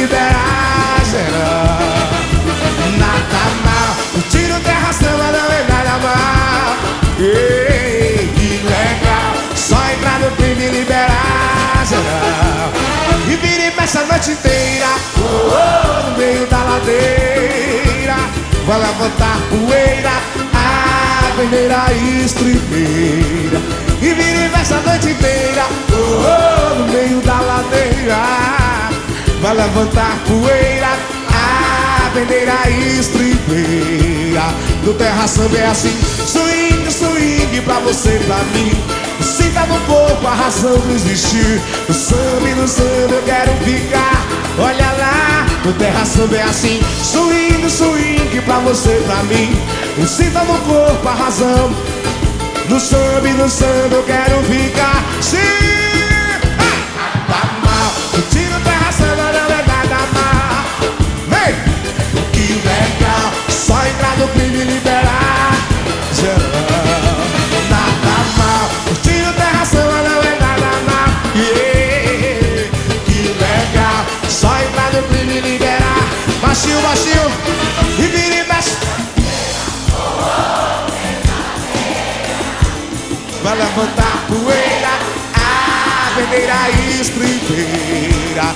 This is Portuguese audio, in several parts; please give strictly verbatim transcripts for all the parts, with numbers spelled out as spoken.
liberar geral. Nada mal, curtindo terra samba não é nada mal. Ei, que legal, só entrar no clima e liberar geral. E vira e mexe a noite inteira, oh, oh, no meio da ladeira. Vai levantar poeira, a peneira estribeira. E vira e mexe a noite inteira, oh, oh, no meio da ladeira. Vai levantar poeira, a peneira estribeira. Do terra samba é assim, swing, swing pra você e pra mim. Sinta no corpo a razão de existir. No samba e no samba eu quero ficar. Olha lá, no terra samba é assim, swing, swing pra você e pra mim. Sinta no corpo a razão. No samba e no samba eu quero ficar. Sim, nada mal, curtindo terra samba não é nada mal. Vem, que legal, só entrar no clima e liberar geral. Nada mal, curtindo terra samba não é nada mal. Yeah, que legal, só entrar no clima e liberar. Baixinho, baixinho, e vira e mexe. Vai levantar poeira, a bandeira estribeira.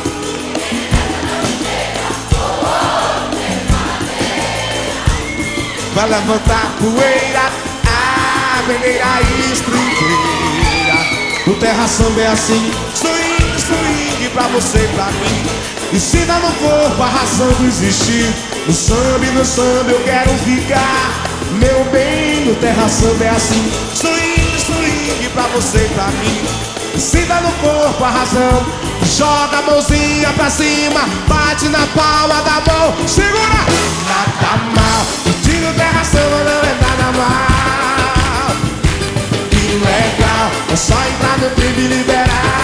Vai levantar poeira, a bandeira estribeira. No terra samba é assim, swing, swing pra você e pra mim. Ensina no corpo a razão de existir. No samba e no samba eu quero ficar. Meu bem, no terra samba é assim, swing, swing pra você e pra mim. Sinta no corpo a razão. Joga a mãozinha pra cima, bate na palma da mão. Segura! Nada mal, curtindo terra samba não é nada mal. Que legal, é só entrar no clima e liberar